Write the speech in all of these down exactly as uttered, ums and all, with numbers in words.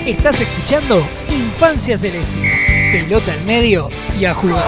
Estás escuchando Infancia Celeste. Pelota al medio y a jugar.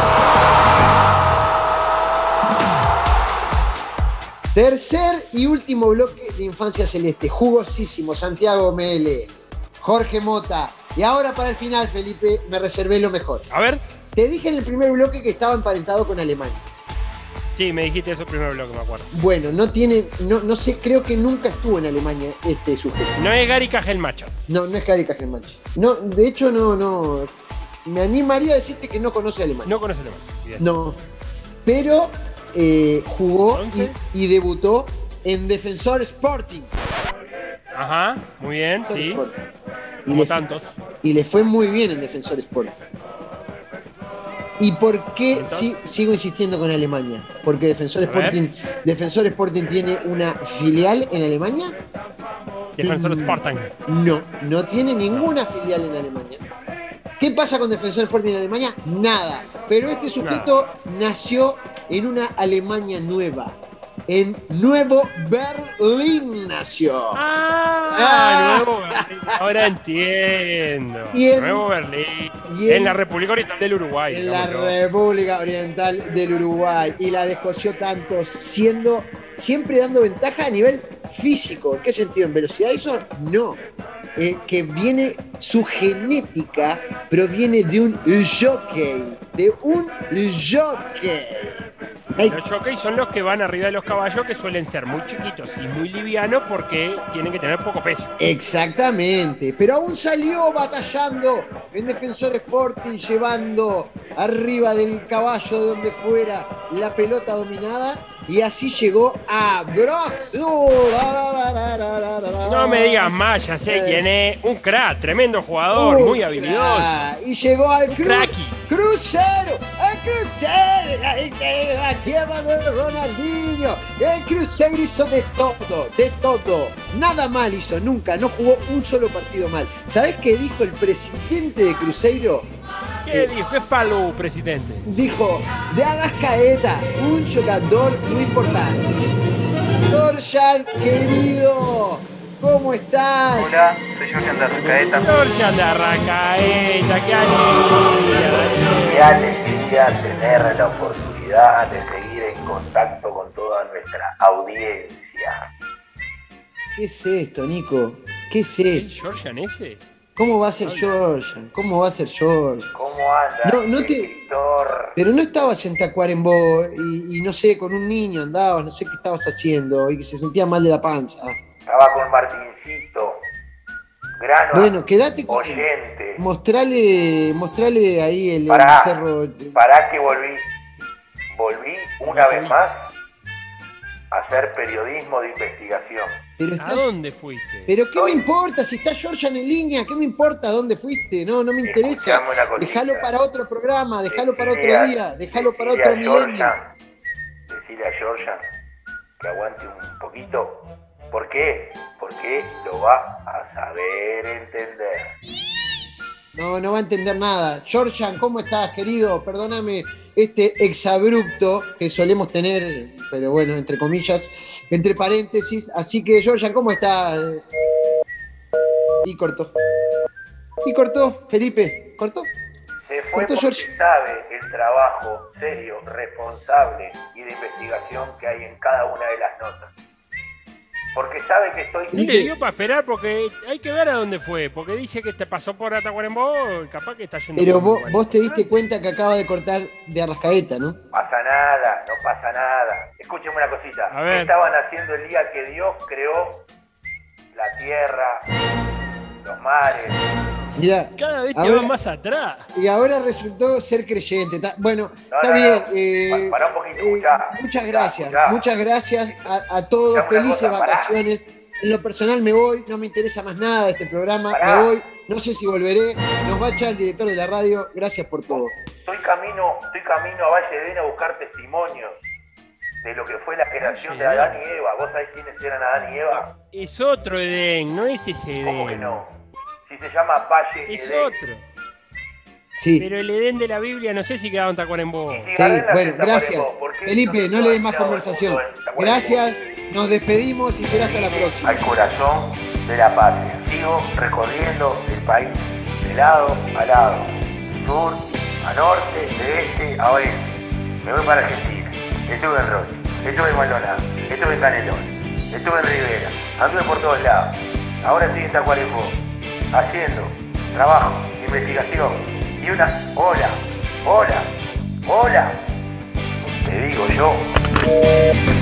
Tercer y último bloque de Infancia Celeste. Jugosísimo. Santiago Mele, Jorge Mota. Y ahora para el final, Felipe, me reservé lo mejor. A ver. Te dije en el primer bloque que estaba emparentado con Alemania. Sí, me dijiste eso primer bloque, me acuerdo. Bueno, no tiene, no, no sé, creo que nunca estuvo en Alemania este sujeto. No es Gary Cajelmacher. No, no es Gary Cajelmacher. No, de hecho, no, no. Me animaría a decirte que no conoce Alemania. No conoce Alemania. Bien. No. Pero eh, jugó y, y debutó en Defensor Sporting. Ajá, muy bien, Defensor sí. Sporting. Y Como le, tantos. Y le fue muy bien en Defensor Sporting. ¿Y por qué si, sigo insistiendo con Alemania? Porque Defensor Sporting, Defensor Sporting tiene una filial en Alemania. Defensor Sporting. No, no tiene ninguna filial en Alemania. ¿Qué pasa con Defensor Sporting en Alemania? Nada. Pero este sujeto Nada. nació en una Alemania nueva. En Nuevo Berlín nació. Ah, ah. Nuevo Berlín. Ahora entiendo. En, Nuevo Berlín. En, en la República Oriental del Uruguay. En la yo. República Oriental del Uruguay. Y la descoció tanto, siendo siempre dando ventaja a nivel físico. ¿En qué sentido? ¿En velocidad? Eso no. Eh, que viene, su genética proviene de un jockey. De un jockey. Los jockeys son los que van arriba de los caballos, que suelen ser muy chiquitos y muy livianos porque tienen que tener poco peso. Exactamente, pero aún salió batallando en Defensor Sporting, llevando arriba del caballo de donde fuera la pelota dominada, y así llegó a Brasil. No me digas más, ya sé eh. quién es. Un crack, tremendo jugador, Un muy habilidoso. Crack. Y llegó al cru crucero, al crucero, la tierra de Ronaldinho. El Cruzeiro hizo de todo, de todo. Nada mal hizo, nunca, no jugó un solo partido mal. ¿Sabés qué dijo el presidente de Cruzeiro? ¿Qué dijo? ¿Qué faló, presidente? Dijo, de Arrascaeta, un jugador muy importante. Dorjan, querido, ¿cómo estás? Hola, soy Dorjan de Arrascaeta. Dorjan de Arrascaeta, qué alegría. Qué alegría tener la oportunidad de seguir en contacto con toda nuestra audiencia. ¿Qué es esto, Nico? ¿Qué es esto? ¿El Dorjan ese? ¿Cómo va a ser George? ¿Cómo va a ser George? ¿Cómo anda? No, no te... Pero no estabas en Tacuarembó y, y no sé, con un niño andabas, no sé qué estabas haciendo y que se sentía mal de la panza. Estaba con Martincito, gran bueno, quédate con oyente. Mostrale, mostrale ahí el, pará, el cerro. Pará que volví, volví una vez más a hacer periodismo de investigación. Pero está... ¿A dónde fuiste? Pero qué Soy... me importa si está Georgian en línea, ¿qué me importa a dónde fuiste? No, no me interesa. Déjalo para otro programa, déjalo para otro a, día, déjalo para otro milenio. Decile a Georgian que aguante un poquito. ¿Por qué? Porque lo va a saber entender. No, no va a entender nada. Georgian, ¿cómo estás, querido? Perdóname este exabrupto que solemos tener, pero bueno, entre comillas, entre paréntesis. Así que, Georgian, ¿cómo estás? Y cortó. Y cortó, Felipe. ¿Cortó? Se fue cortó, porque George. Sabe el trabajo serio, responsable y de investigación que hay en cada una de las notas. Porque sabe que estoy... Y le dio para esperar porque hay que ver a dónde fue. Porque dice que te pasó por Atacuarembó, capaz que está yendo... Pero vos, vos te diste cuenta que acaba de cortar de Arrascaeta, ¿no? No pasa nada, no pasa nada. Escúcheme una cosita. A ver. ¿Qué estaban haciendo el día que Dios creó la tierra, los mares? Mirá, cada vez te ahora, van más atrás. Y ahora resultó ser creyente. Bueno, no, está no, bien. No. Eh, Pará un poquito, escuchá, eh, muchas gracias. escuchá. Muchas gracias a, a todos. Escuchá Felices cosa, vacaciones. Pará. En lo personal me voy. No me interesa más nada de este programa. Pará. Me voy. No sé si volveré. Nos va a echar el director de la radio. Gracias por todo. Estoy camino, estoy camino a Valle de Edén a buscar testimonios de lo que fue la creación de Adán y Eva. ¿Vos sabés quiénes eran Adán y Eva? Es otro Edén, no es ese Edén. ¿Cómo que no? Si se llama Valle es Edén. otro. Sí. Pero el Edén de la Biblia no sé si quedaba en Tacuarembó. Sí, bueno, gracias. Felipe, no le des más conversación. Gracias, nos despedimos y será hasta la próxima. Al corazón de la patria. sigo recorriendo el país de lado a lado, sur a norte, de este a oeste. Me voy para Argentina, estuve en Rocha, estuve en Maldonado, estuve en Canelón, estuve en Rivera, anduve por todos lados. Ahora estoy en Tacuarembó, haciendo trabajo, investigación y una hola, hola, hola, te digo yo.